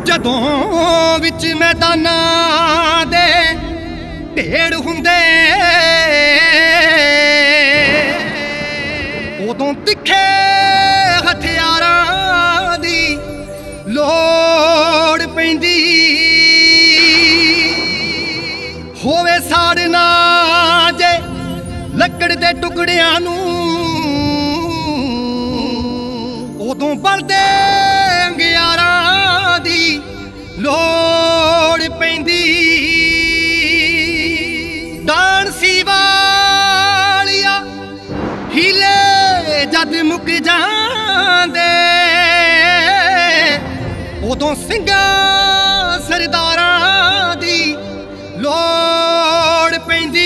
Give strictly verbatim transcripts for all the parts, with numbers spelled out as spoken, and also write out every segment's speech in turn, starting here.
ਜਦੋਂ ਵਿੱਚ ਮੈਦਾਨਾਂ ਦੇ ਢੇੜ ਹੁੰਦੇ ਉਦੋਂ ਤਿੱਖੇ ਹਥਿਆਰਾਂ ਦੀ ਲੋੜ ਪੈਂਦੀ ਹੋਵੇ ਸਾੜਨਾ ਜੇ ਲੱਕੜ ਦੇ ਟੁਕੜਿਆਂ ਨੂੰ ਉਦੋਂ ਬਲਦੇ ਅੰਗਿਆਰਾਂ ਦੀ ਲੋੜ ਪੈਂਦੀ ਡਾਂਸੀ ਵਾਲਿਆ ਹੀਲੇ ਜਦ ਮੁੱਕ ਜਾਂਦੇ ਉਦੋਂ ਸਿੰਘਾਂ ਸਰਦਾਰਾਂ ਦੀ ਲੋੜ ਪੈਂਦੀ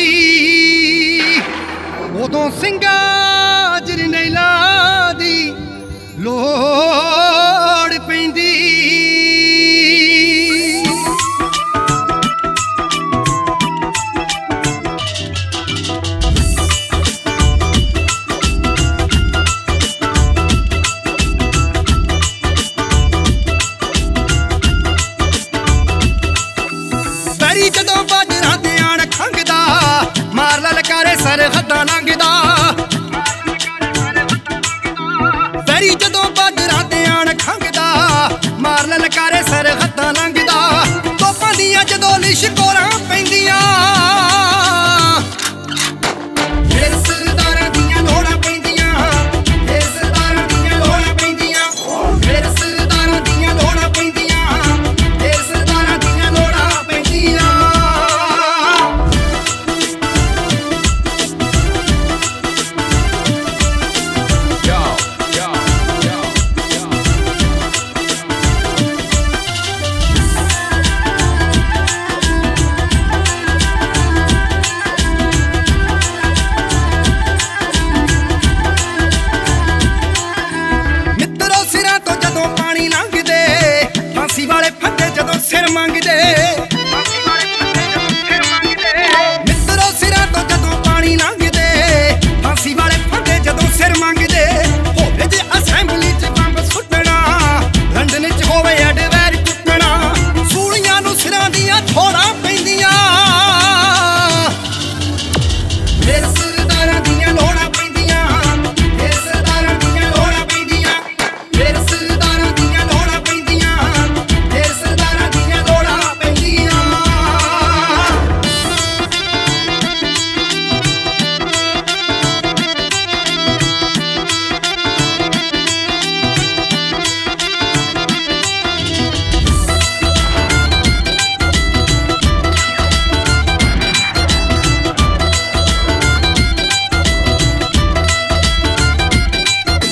ਉਦੋਂ ਸਿੰਘਾਂ ਜਰਨੈਲਾਂ ਦੀ ਲੋੜ ਪੈਂਦੀ ਵੈਰੀ ਜਦੋਂ ਬਾਰਡਰਾਂ ਤੇ ਆਣ ਖੰਘਦਾ ਮਾਰ ਲਲਕਾਰੇ ਸਰਹੱਦਾਂ ਲੰਘਦਾ ਵੈਰੀ ਜਦੋਂ ਬਾਰਡਰਾਂ ਤੇ ਆਣ ਖੰਘਦਾ ਮਾਰ ਲਲਕਾਰੇ ਸਰਹੱਦਾਂ ਲੰਘਦਾ ਤੋਪਾਂ ਦੀਆਂ ਜਦੋਂ ਲਿਸ਼ਕੋਰਾਂ ਪੈਂਦੀਆਂ ਫਿਰ ਸਰਦਾਰਾਂ ਦੀਆਂ ਲੋੜਾਂ ਪੈਂਦੀਆਂ ਫਿਰ ਸਰਦਾਰਾਂ ਦੀਆਂ ਲੋੜਾਂ ਪੈਂਦੀਆਂ ਫਿਰ ਸਰਦਾਰਾਂ ਦੀਆਂ ਲੋੜਾਂ ਪੈਂਦੀਆਂ ਫਿਰ ਸਰਦਾਰਾਂ ਦੀਆਂ ਲੋੜਾਂ ਪੈਂਦੀਆਂ ਵਾਲੇ ਫੱਟੇ ਜਦੋਂ ਸਿਰ ਮੰਗਦੇ ਮਿੱਤਰੋ ਸਿਰਾਂ ਤੋਂ ਜਦੋਂ ਪਾਣੀ ਲੰਘਦੇ ਫਾਂਸੀ ਵਾਲੇ ਫੱਟੇ ਜਦੋਂ ਸਿਰ ਮੰਗਦੇ ਹੋਵੇ ਜੇ ਅਸੈਂਬਲੀ 'ਚ ਬੰਬ ਸੁੱਟਣਾ ਲੰਡਨ 'ਚ ਹੋਵੇ ਅਡਵੈਰ ਚੁੱਕਣਾ ਸੂਲੀਆਂ ਨੂੰ ਸਿਰਾਂ ਦੀਆਂ ਥੋੜਾਂ ਪੈਂਦੀਆਂ ਫਿਰ ਸਰਦਾਰਾਂ ਦੀਆਂ ਲੋੜਾਂ ਪੈਂਦੀਆਂ ਫਿਰ ਸਰਦਾਰਾਂ ਦੀਆਂ ਲੋੜਾਂ ਪੈਂਦੀਆਂ ਫਿਰ ਸਰਦਾਰਾਂ ਦੀਆਂ ਲੋੜਾਂ ਪੈਂਦੀਆਂ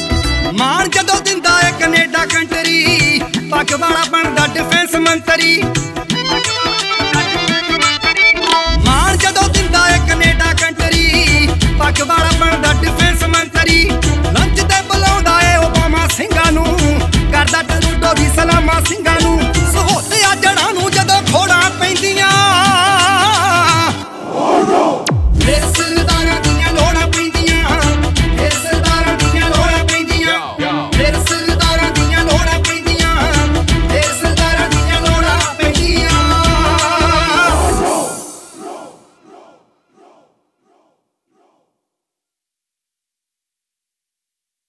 ਮਾਣ ਜਦੋਂ ਦਿੰਦਾ ਏ ਕੈਨੇਡਾ ਕੰਟਰੀ ਪੱਗ ਵਾਲਾ ਬਣਦਾ ਡਿਫੈਂਸ ਮੰਤਰੀ